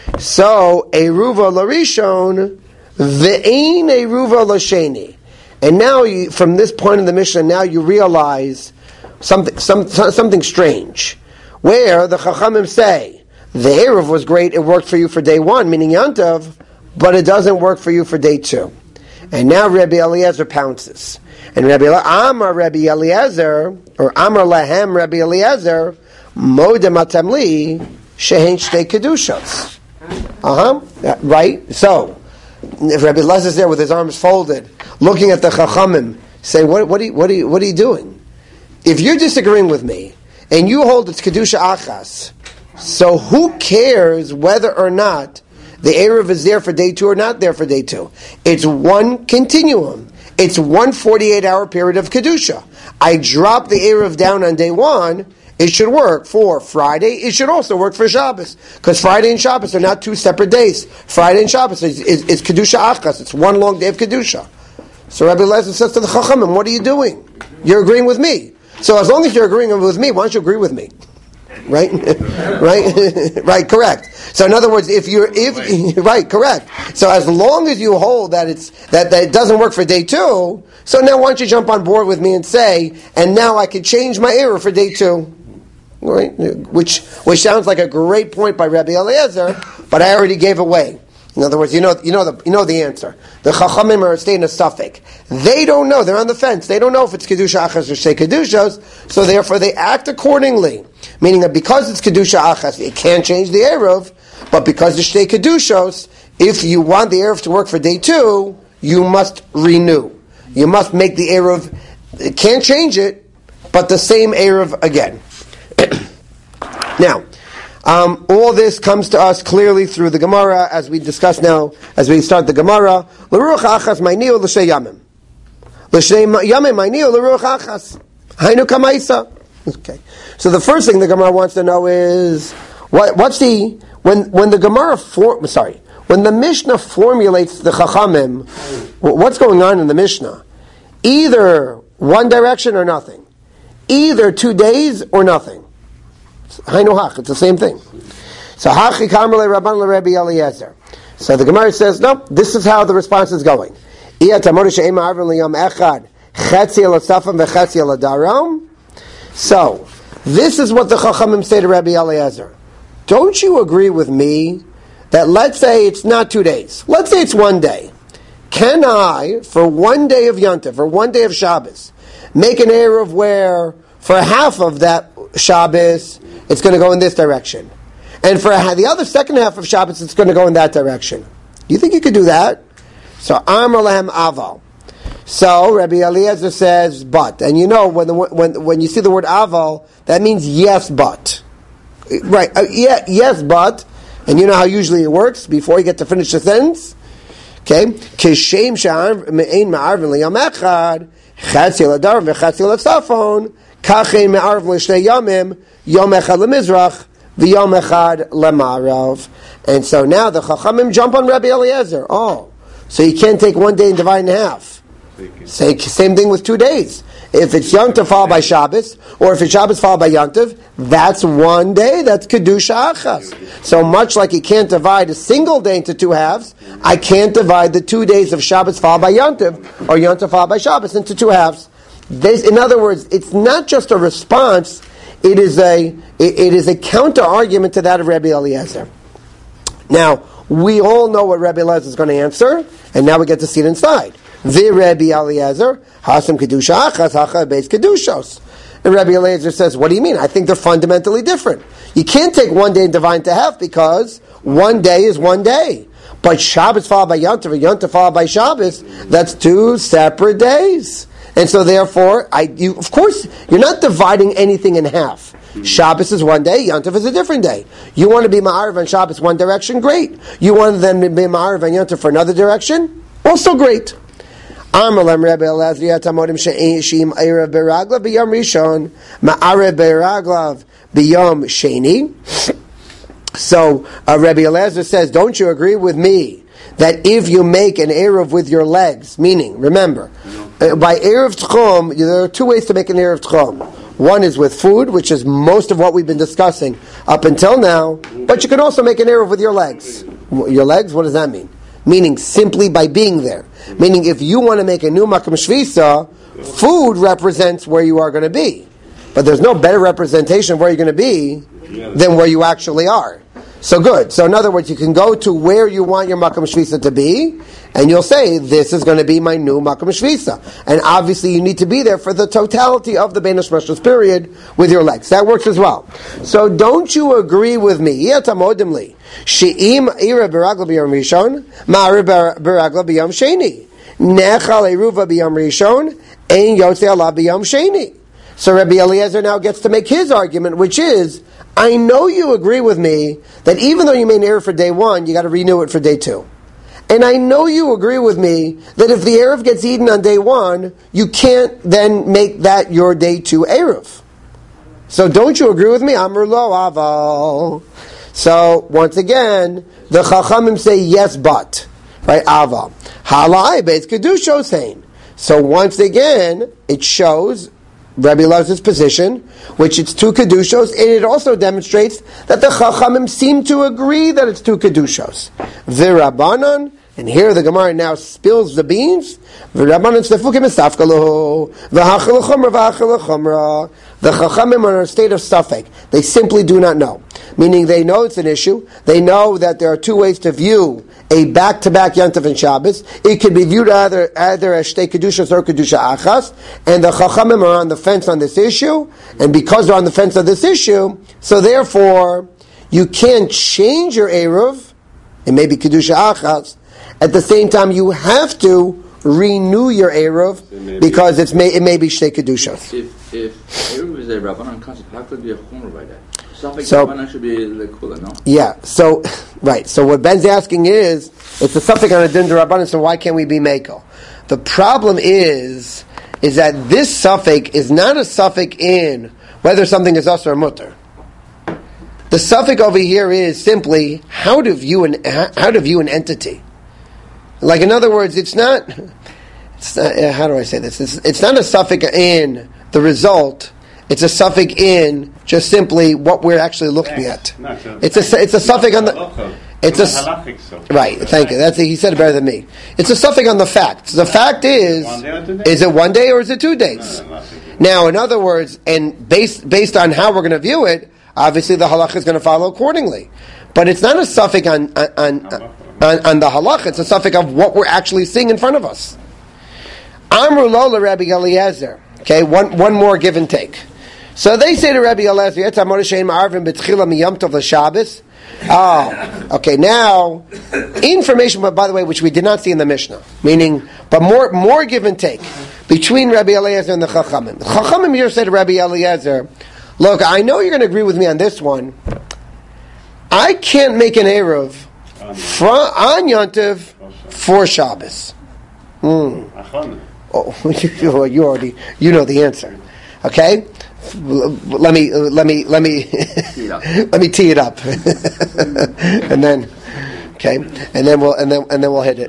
Speaker 1: So, Eruva l'rishon, ve'ein Eruva l'sheni. And now, you, from this point in the Mishnah, now you realize something, some, something strange, where the Chachamim say the Eruv was great; it worked for you for day one, meaning Yantav, but it doesn't work for you for day two. And now Rabbi Eliezer pounces, and Rabbi Amar Rabbi Eliezer, or Amar Lahem Rabbi Eliezer, Modem Atamli Shehin Shtei Kedushos. Uh huh. Right. So, if Rabbi Eliezer is there with his arms folded, looking at the Chachamim, saying, what, what, are you, what, are you, what are you doing? If you're disagreeing with me, and you hold it's Kedusha Achas, so who cares whether or not the Eruv is there for day two or not there for day two? It's one continuum. It's one forty-eight hour period of Kedusha. I drop the Eruv down on day one, it should work for Friday, it should also work for Shabbos. Because Friday and Shabbos are not two separate days. Friday and Shabbos is, is, is Kedusha Achas, it's one long day of Kedusha. So Rabbi Eliezer says to the Chachamim, what are you doing? You're agreeing with me. So as long as you're agreeing with me, why don't you agree with me? Right? right? right, correct. So in other words, if you're, if, right, correct. So as long as you hold that it's, that, that it doesn't work for day two, so now why don't you jump on board with me and say, and now I can change my error for day two. Right? Which, which sounds like a great point by Rabbi Eliezer, but I already gave away. In other words, you know, you know the, you know the answer. The Chachamim are staying a suffix. They don't know. They're on the fence. They don't know if it's Kedusha Achas or Shtei Kedushos, so therefore they act accordingly. Meaning that because it's Kedusha Achas, it can't change the Eruv, but because it's Shtei Kedushos, if you want the Eruv to work for day two, you must renew. You must make the Eruv, it can't change it, but the same Eruv again. Now, Um, all this comes to us clearly through the Gemara, as we discuss now, as we start the Gemara. L'ruach achas ma'nio l'shei yamim. L'shei yamim ma'nio l'ruach achas. Hainu kamaisa. Okay. So the first thing the Gemara wants to know is, what, what's the, when, when the Gemara, for, sorry, when the Mishnah formulates the Chachamim, what's going on in the Mishnah? Either one direction or nothing. Either two days or nothing. It's the same thing. So Hachi Kamrle Rabban LeRabbi Eliezer. So the Gemara says, no, this is how the response is going. So this is what the Chachamim say to Rabbi Eliezer. Don't you agree with me that let's say it's not two days, let's say it's one day. Can I, for one day of Yontif, for one day of Shabbos, make an Eruv where for half of that Shabbos it's going to go in this direction, and for the other second half of Shabbos it's going to go in that direction? You think you could do that? So Amar Lahem Aval. So Rabbi Eliezer says, but, and you know when the, when when you see the word Aval, that means yes, but, right? Uh, yeah, yes, but, and you know how usually it works before you get to finish the sentence. Okay, Kishem Sha'ar Me'ein Ma'arvin Liyam Echad Chatzi L'Adar V'Chatzi L'Tzafon Kachein Me'arv L'Shnei Yamim Yom Echad L'Mizrach V'Yom Echad L'Ma'arav. And so now the Chachamim jump on Rabbi Eliezer. Oh, so you can't take one day and divide in half. Say, same thing with two days. If it's Yom Tov followed by Shabbos, or if it's Shabbos followed by Yom Tov, that's one day, that's Kedusha Achas. So much like you can't divide a single day into two halves, I can't divide the two days of Shabbos followed by Yom Tov, or Yom Tov followed by Shabbos into two halves. This, in other words, it's not just a response, it is a, it, it is a counter-argument to that of Rabbi Eliezer. Now, we all know what Rabbi Eliezer is going to answer, and now we get to see it inside. The Rabbi Eliezer, Hasam Kedusha Achas, Hacha Beis Kedushos. And Rabbi Eliezer says, what do you mean? I think they're fundamentally different. You can't take one day and divide into half because one day is one day. But Shabbos followed by Yom Tov, Yom Tov followed by Shabbos, that's two separate days. And so therefore, I, you, of course, you're not dividing anything in half. Shabbos is one day, Yom Tov is a different day. You want to be Ma'ariv on Shabbos one direction, great. You want to then be Ma'ariv on Yom Tov for another direction, also great. Amalam Rabbi Elazar Yatamodim She'im Erev Beraglav B'Yom Rishon Ma'arev Beraglav B'Yom Sheni. So uh, Rabbi Elazar says, don't you agree with me that if you make an Erev with your legs, meaning, remember, uh, by Erev Tchum, there are two ways to make an Erev Tchum. One is with food, which is most of what we've been discussing up until now, but you can also make an Erev with your legs. Your legs, what does that mean? Meaning simply by being there. Meaning if you want to make a new Makam Shvisa, food represents where you are going to be. But there's no better representation of where you're going to be than where you actually are. So good. So in other words, you can go to where you want your Makam Shvisa to be, and you'll say, this is going to be my new Makam Shvisa. And obviously you need to be there for the totality of the Bein Hashmashos period with your legs. That works as well. So don't you agree with me? Yatamodimli. She'im ira beragla b'yom rishon, ma'ira beragla b'yom sheni. Nechal eruva b'yom rishon, ein yotze ala b'yom sheni. So Rabbi Eliezer now gets to make his argument, which is, I know you agree with me that even though you made an Erev for day one, you got to renew it for day two. And I know you agree with me that if the Erev gets eaten on day one, you can't then make that your day two Erev. So don't you agree with me? Amr lo aval. So once again, the Chachamim say yes, but right, aval. Halai beis kedushos hein. So once again, it shows Rabbi Elazar's position, which it's two kedushos, and it also demonstrates that the Chachamim seem to agree that it's two kedushos. V'Rabbanan, and here the Gemara now spills the beans. V'Rabbanan stefukim esafkalu v'hachal chumra v'hachal chumra. The Chachamim are in a state of suffek. They simply do not know. Meaning they know it's an issue. They know that there are two ways to view a back-to-back Yantav and Shabbos, it could be viewed either either as Shtei Kedushas or Kedusha Achas, and the Chachamim are on the fence on this issue, and because they're on the fence on this issue, so therefore, you can't change your Eruv, it may be Kedusha Achas, at the same time you have to renew your Eruv, because it's may, it may be Shtei Kedushas.
Speaker 4: If, if Eruv is a Rabbanan concept, how could it be a Chumrah by that? Something
Speaker 1: So-
Speaker 4: Rabbanan should be the Kula, no?
Speaker 1: Yeah, so, right, so what Ben's asking is, it's a suffix on a din d'Rabbanan, so why can't we be Mako? The problem is, is that this suffix is not a suffix in whether something is us or mutter. The suffix over here is simply how to view an how to view an entity. Like in other words, it's not. It's not uh, how do I say this? It's, it's not a suffix in the result. It's a suffix in just simply what we're actually looking at. It's a it's a suffix on the. It's a right. Thank you. That's he said it better than me. It's a suffix on the fact. The fact is, is it one day or is it two days? Now, in other words, and based based on how we're going to view it, obviously the halacha is going to follow accordingly. But it's not a suffix on on, on, on, on the halacha. It's a suffix of what we're actually seeing in front of us. Amru lo Rabbi Eliezer. Okay, one one more give and take. So they say to Rabbi Eliezer, "Yetzam Mordechai Ma'arvim b'tchila miyom tov l'Shabbos." Oh, okay. Now, information, but by the way, which we did not see in the Mishnah, meaning, but more more give and take between Rabbi Eliezer and the Chachamim. The Chachamim here said to Rabbi Eliezer, "Look, I know you're going to agree with me on this one. I can't make an eruv from on Yontiv for Shabbos." Hmm. Oh, you, you already you know the answer. Okay, let me let me let me let me tee it up, and then okay, and then we'll and then and then we'll hit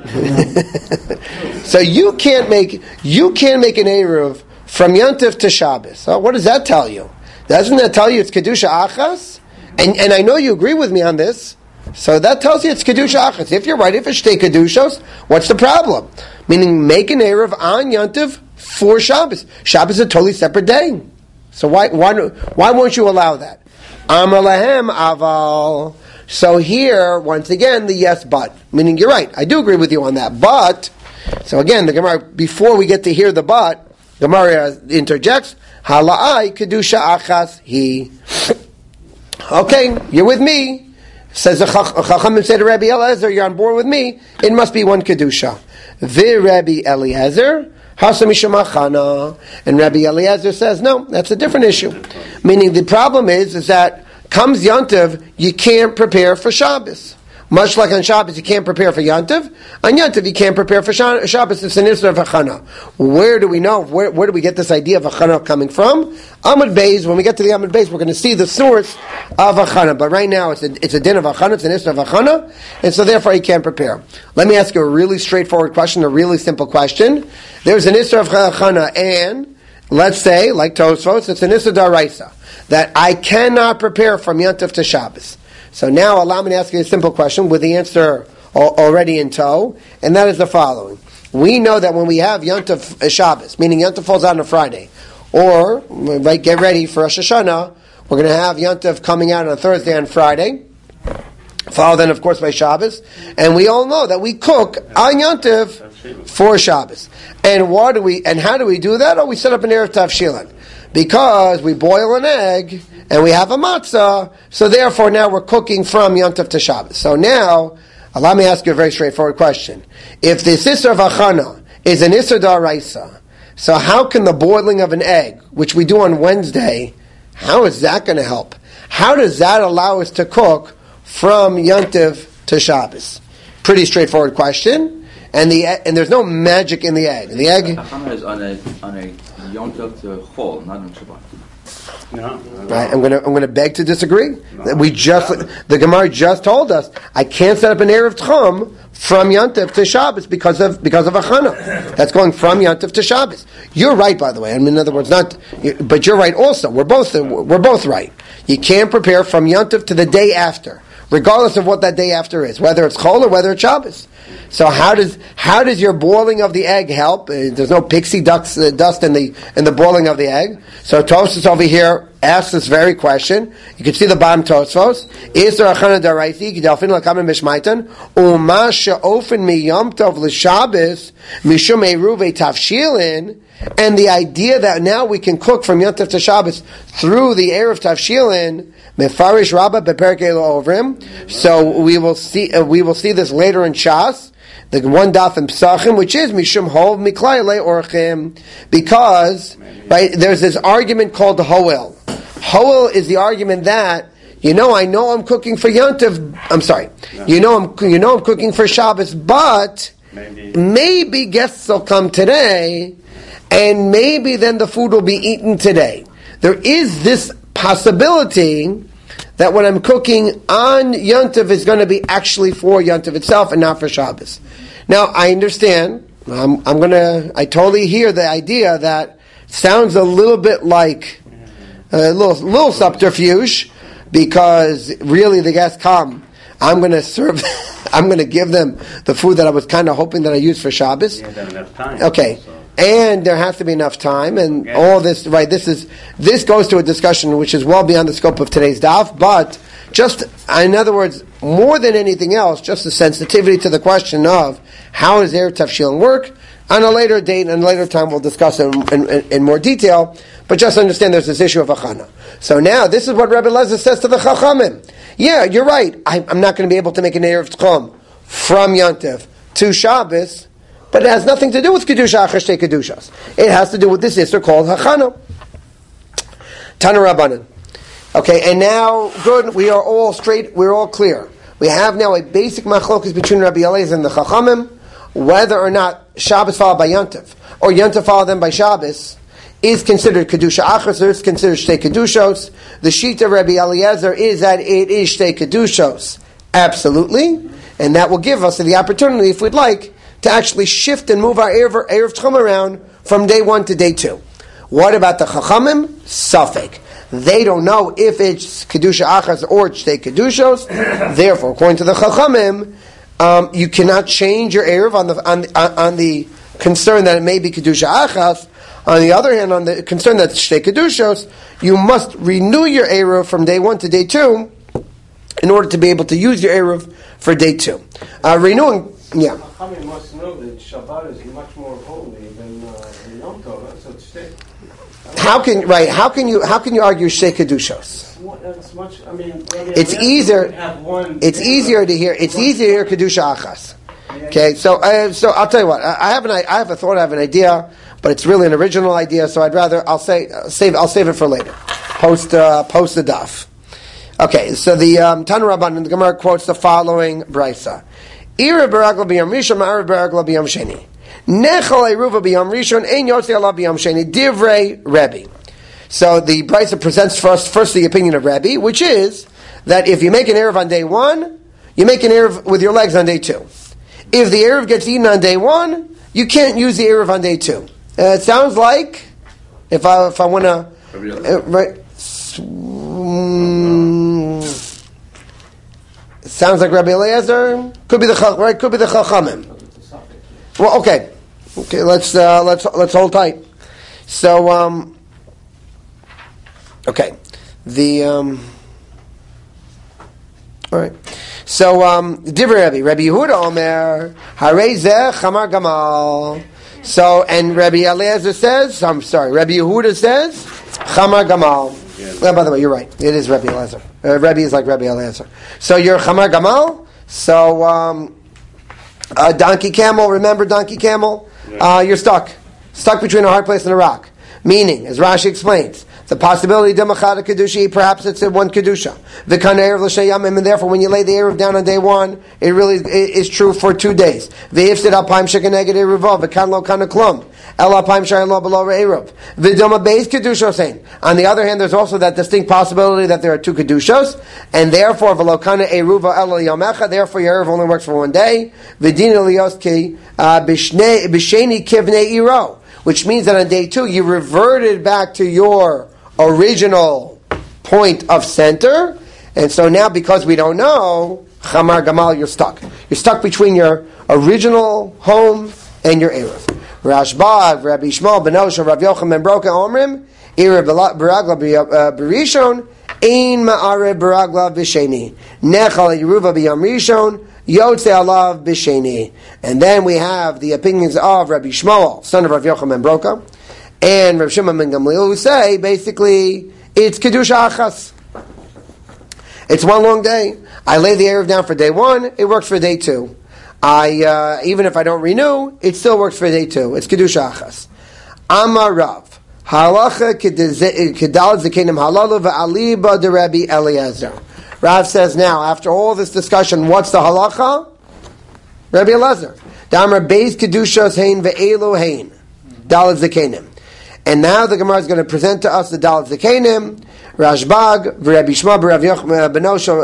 Speaker 1: it. So you can't make you can't make an eruv from Yontiv to Shabbos. So what does that tell you? Doesn't that tell you it's Kedusha Achas? And and I know you agree with me on this. So that tells you it's Kedusha Achas. If you're right, if it's Shtei Kedushos, what's the problem? Meaning, make an eruv on Yontiv for Shabbos. Shabbos is a totally separate day. So why why why won't you allow that? Amar lahem aval. So here, once again, the yes but. Meaning, you're right. I do agree with you on that. But, so again, the Gemara, before we get to hear the but, the Gemara interjects, hala'ai Kedusha Achas he. Okay, you're with me. Says the Chachamim said to Rabbi Eliezer, you're on board with me. It must be one Kedusha. Vi Rabbi Eliezer, Hasamishemachana. And Rabbi Eliezer says, no, that's a different issue. Meaning the problem is, is that comes Yontiv, you can't prepare for Shabbos. Much like on Shabbos, you can't prepare for Yontiv. On Yontiv, you can't prepare for Shabbos. It's an Isra of Achana. Where do we know? Where, where do we get this idea of Achana coming from? Amud Beis. When we get to the Amud Beis, we're going to see the source of Achana. But right now, it's a, it's a din of Achana. It's an Isra of Achana. And so therefore, you can't prepare. Let me ask you a really straightforward question, a really simple question. There's an Isra of Achana, and let's say, like Tosfos, it's an Isra Daraisa, that I cannot prepare from Yontiv to Shabbos. So now allow me to ask you a simple question with the answer already in tow, and that is the following. We know that when we have Yontif Shabbos, meaning Yontif falls out on a Friday, or, right, get ready for Rosh Hashanah, we're going to have Yontif coming out on a Thursday and Friday, followed then of course by Shabbos, and we all know that we cook on Yontif for Shabbos. And what do we, and how do we do that? Oh, we set up an Erev Tavshilin. Because we boil an egg, and we have a matzah, so therefore now we're cooking from Yontif to Shabbos. So now, allow me to ask you a very straightforward question. If this Isser of Achana is an Isser Daraisa, so how can the boiling of an egg, which we do on Wednesday, how is that going to help? How does that allow us to cook from Yontif to Shabbos? Pretty straightforward question, and the and there's no magic in the egg. The egg
Speaker 4: Achana is on a on a Yom Tov to Chol, not on Shabbat.
Speaker 2: No,
Speaker 1: right, I'm gonna I'm gonna beg to disagree. No. We just the Gemara just told us I can't set up an Erev Tchum from Yontif to Shabbos because of because of Achana. That's going from Yontif to Shabbos. You're right, by the way. I mean, in other words, not, but you're right also. We're both we're both right. You can't prepare from Yontif to the day after, regardless of what that day after is, whether it's Chol or whether it's Shabbos. So how does how does your boiling of the egg help? Uh, there's no pixie dust, uh, dust in the in the boiling of the egg. So Tosfos over here asks this very question. You can see the bottom Tosfos. Is there achana daraisi? Gidelfin lakamen b'shmaitan. Uma she'ofen mi yom tov l'shabes mishum eruve tavshilin. And the idea that now we can cook from Yom Tov to Shabbos through the air of Tavshilin, Mefarish Rabbah beperek elo ovrim. So we will see uh, we will see this later in Shas, the one daf in Pesachim, which is Mishum Hov Miklai Le Orchim, because right there's this argument called the Hoel. Hoel is the argument that you know I know I'm cooking for Yom Tov. I'm sorry, no. you know I'm you know I'm cooking for Shabbos, but maybe, maybe guests will come today. And maybe then the food will be eaten today. There is this possibility that when I'm cooking on Yom Tov, it's going to be actually for Yom Tov itself and not for Shabbos. Now, I understand. I'm, I'm going to. I totally hear the idea that sounds a little bit like a little, little subterfuge, because really the guests come. I'm going to serve. I'm going to give them the food that I was kind of hoping that I used for Shabbos.
Speaker 5: You have enough time.
Speaker 1: Okay.
Speaker 5: So.
Speaker 1: And there has to be enough time, and
Speaker 5: okay.
Speaker 1: all this, right, this is, this goes to a discussion which is well beyond the scope of today's daf, but just, in other words, more than anything else, just the sensitivity to the question of how does Erev Tavshilin work. On a later date and a later time we'll discuss it in, in, in more detail, but just understand there's this issue of achana. So now, this is what Rebbe Lezer says to the Chachamim. Yeah, you're right, I, I'm not going to be able to make an Erev Tchum from Yom Tov to Shabbos, but it has nothing to do with Kedusha Achar Shtei Kedushas. It has to do with this Isser called Hachana. Tana Rabbanan. Okay, and now, good, we are all straight, we're all clear. We have now a basic machlokas between Rabbi Eliezer and the Chachamim, whether or not Shabbos followed by Yom Tov, or Yom Tov followed then by Shabbos, is considered Kedusha Achar, so it's considered Shtei Kedushos. The sheet of Rabbi Eliezer is that it is Shtei Kedushos. Absolutely. And that will give us the opportunity, if we'd like, to actually shift and move our Erev, Erev Tchum around from day one to day two. What about the Chachamim? Safek. They don't know if it's Kedusha Achas or Shtei Kedushos. Therefore, according to the Chachamim, um, you cannot change your Erev on the, on, the, on the concern that it may be Kedusha Achas. On the other hand, on the concern that it's Shtei Kedushos, you must renew your Erev from day one to day two in order to be able to use your Erev for day two. Uh, renewing Yeah.
Speaker 6: Chachamim must know that Shabbat is much more holy than uh, Yom Tov, so it's Shtei.
Speaker 1: How can right? How can you how can you argue Shtei Kedushos?
Speaker 6: It's much. I mean,
Speaker 1: it's easier. It's easier to hear. It's easier to hear Kedusha Achas. Okay, so uh, so I'll tell you what. I have an I have a thought. I have an idea, but it's really an original idea. So I'd rather I'll say uh, save I'll save it for later. Post uh, post the daf. Okay, so the um, Tana Rabbanan, the Gemara quotes the following brisa. Ira beragla b'yam rishon, ma'ara beragla b'yam sheni. Nechal eruva b'yam rishon, ein yotzi ala b'yam sheni. Divrei Rebbe. So the brisa presents for us first the opinion of Rebbe, which is that if you make an erev on day one, you make an erev with your legs on day two. If the erev gets eaten on day one, you can't use the erev on day two. Uh, it sounds like if I if I want to uh, right. Mm, it sounds like Rabbi Eliezer. Could be the right. Could be the Chachamim. Well, okay, okay. Let's uh, let's let's hold tight. So, um, okay, the um, all right. So, um, Divrei Rabbi Rabbi Yehuda Omer Harei Zeh Chamar Gamal. So, and Rabbi Eliezer says, I'm sorry, Rabbi Yehuda says Chamar Gamal. Yeah. Oh, by the way, you're right. It is Rabbi Eliezer. Uh, Rabbi is like Rabbi Eliezer. So you're Chamar Gamal. So um, uh, donkey camel. Remember donkey camel? Yeah. Uh, you're stuck, stuck between a hard place and a rock. Meaning, as Rashi explains, the possibility demachada kedusha, perhaps it's one kedusha. V'kan erev l'shnei yamim, and therefore, when you lay the erev down on day one, it really is true for two days. V'ifsid alpaim shekeneged erevav v'kan lo kana klum. El alpaim shayin lo below erev. V'doma beis kedusha saying. On the other hand, there's also that distinct possibility that there are two kedushos, and therefore v'lo kana eruva el yamecha. Therefore, your erev only works for one day. V'din eliyoski b'sheni kivnei iro. Which means that on day two, you reverted back to your original point of center. And so now, because we don't know, Chamar Gamal, you're stuck. You're stuck between your original home and your Erev. Rashba, Rabbi Shmuel, Ben Osha, Rav Yochanan, Ben Broka, Omrim, Ira baragla b'rishon, ein ma'are baragla b'sheni. Nechal Yeruva b'yam rishon, yotze alav b'sheni. And then we have the opinions of Rabbi Shmuel, son of Rav Yochanan ben Broka, and Rav Shimon ben Gamliel, who say, basically, it's Kedusha Achas. It's one long day. I lay the Erev down for day one, it works for day two. I uh, even if I don't renew, it still works for day two. It's Kedusha Achas. Amar Rav. Halacha kedal zekenim halalu v'aliba de Rabbi Eliezer. Rav says now, after all this discussion, what's the halacha? Rabbi Eliezer. Damar beis kedushas hein ve'elu hein. Daled zekenim. And now the Gemara is going to present to us the Daled zekenim. Rashbag v'Rabbi Shmuel b'Rav Yochanan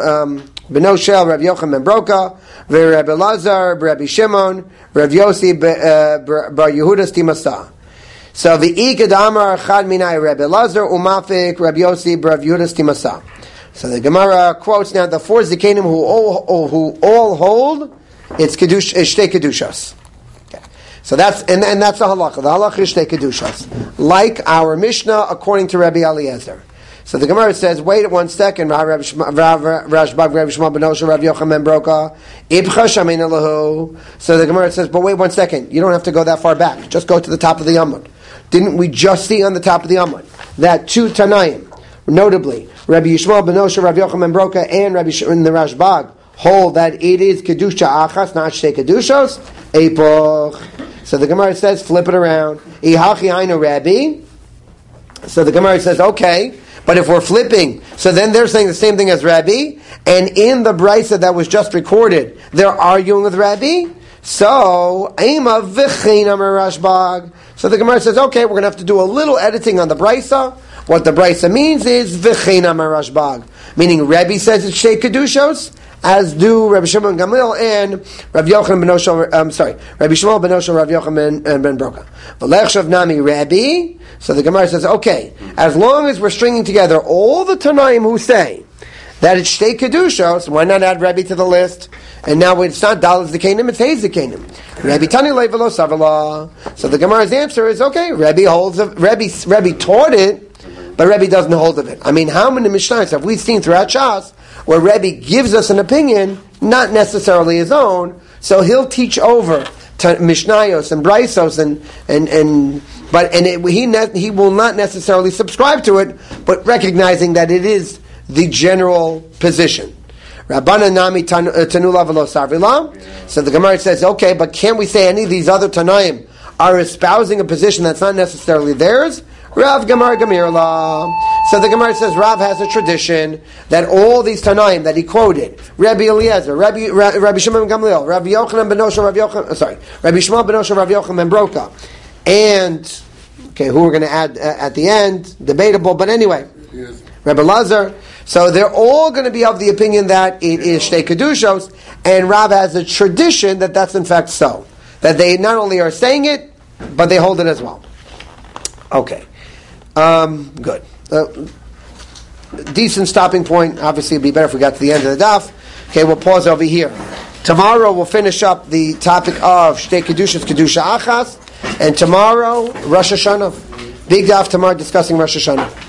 Speaker 1: b'Noshel Rav Yochanan ben Broka v'Rabbi Elazar b'Rabbi Shimon Rav Yossi bar Yehuda Stimasa. So the Ikad Amar Chad Minai Rabbi Elazar Umafik Rabbi Yossi Rav Yehuda Stimasa. So the Gemara quotes now the four Zikanim who all who all hold it's kedush shtei kedushas. Okay. So that's and, and that's the halacha. The halacha is shtei kedushas, like our Mishnah according to Rabbi Eliezer. So the Gemara says, wait one second, Rashbag, Rabbi Shmuel ben Osher, Rav Yochanan ben Broka, Ibcha Shamein Elahu. So the Gemara says, but wait one second, you don't have to go that far back. Just go to the top of the Amud. Didn't we just see on the top of the Amud that two Tanaim, notably Rabbi Yishmael ben Osher, Rav Yochanan ben Broka, and Rabbi Shimon the Rashbag, hold that it is Kedusha Achas, not Shtei Kedushos, Epoch. So the Gemara says, flip it around. Ihachi Ainu Rabbi. So the Gemara says, okay, but if we're flipping, so then they're saying the same thing as Rabbi, and in the Brisa that was just recorded, they're arguing with Rabbi. So, Ema v'chein amar Rashbag. So the Gemara says, okay, we're going to have to do a little editing on the Brisa. What the Brisa means is v'chein amar Rashbag, meaning Rabbi says it's Shtei Kedushos, as do Rabbi Shimon ben Gamliel and Rabbi Yochanan ben Osher. I'm sorry, Rabbi Shmuel ben Osher, Rabbi Yochanan ben, ben Broka. V'lechshav nami Rabbi. So the Gemara says, okay, as long as we're stringing together all the Tanaim who say that it's Shtei Kedushos, why not add Rabbi to the list? And now it's not Daled Zekanim, it's Hey Zekanim. Rabbi Tani Levelo Savala. So the Gemara's answer is, okay, Rabbi holds of, Rabbi, Rabbi taught it, but Rabbi doesn't hold of it. I mean, how many Mishnayos have we seen throughout Shas where Rabbi gives us an opinion, not necessarily his own, so he'll teach over to Mishnayos and Braisos and and and but and it, he ne- he will not necessarily subscribe to it, but recognizing that it is the general position. Rabbana nami tanula v'lo sarvila. So the Gemara says, okay, but can't we say any of these other Tanaim are espousing a position that's not necessarily theirs? Rav Gemara Gamirla. So the Gemara says Rav has a tradition that all these Tanaim that he quoted, Rabbi Eliezer, Rabbi, Rabbi Shimon ben Gamliel, Rabbi Yochanan ben Osher, Rabbi Yochanan, sorry, Rabbi Shmuel ben Osher, Rabbi Yochanan ben Broka, and okay, who we're going to add uh, at the end, debatable, but anyway, yes. Rabbi Lazar. So they're all going to be of the opinion that it is Shtei Kedushos, and Rav has a tradition that that's in fact so, that they not only are saying it, but they hold it as well. Okay. Um, good. Uh, decent stopping point. Obviously, it'd be better if we got to the end of the daf. Okay, we'll pause over here. Tomorrow, we'll finish up the topic of Shtei Kedushas, Kedusha Achas, and tomorrow, Rosh Hashanah. Big daf tomorrow discussing Rosh Hashanah.